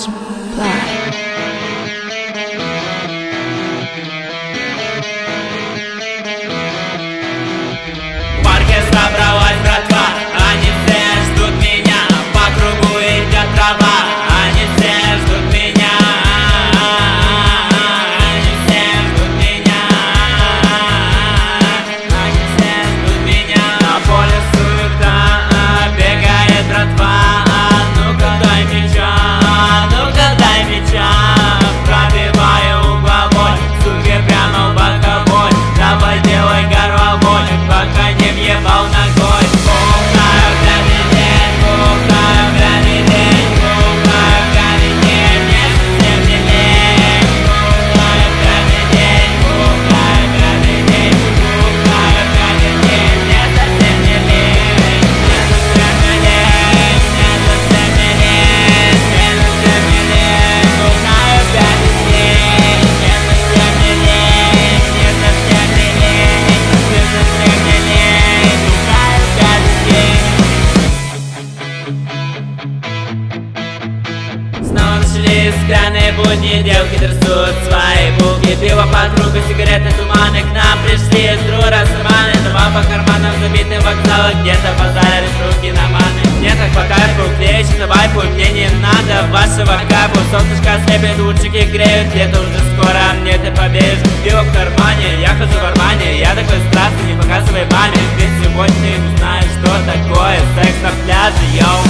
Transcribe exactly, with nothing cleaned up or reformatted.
Supply. В парке собралась братва, они все ждут меня. По кругу идет трава, они все ждут меня. Они все ждут меня. Они все ждут меня. На поле суета, бегает братва. Ну-ка дай мяча, ну-ка дай мяча. Пробиваю угловой, суки прямо в боковой. Давай делай горловой, пока не въебал ногой. Бухаю пьяный день, бухаю пьяный день, бухаю пьяный день, мне совсем не лень. Бухаю пьяный день, бухаю пьяный день, бухаю пьяный день, мне совсем не лень. Мне совсем не лень, мне совсем не лень, мне совсем не лень. Бухаю пьяный день, мне совсем не лень, мне совсем не лень, мне совсем не лень. Бухаю пьяный день. Снова начались пьяные будни, девки трясут свои булки. Пиво, подруга, сигареты, туманы. К нам пришли друра с рваной. Дома по карманам забиты, вокзалы где-то базарят руки на маны. Мне так по кайфу, клеечек на вайпу, мне не надо вашего кайфу. Солнышко слепит, лучики греют, где-то уже скоро мне ты поверишь. Пиво в кармане, я хожу в армане. Я такой страстный, не показывай маме. Ведь сегодня ты узнаешь, что такое секс на пляже, йоу.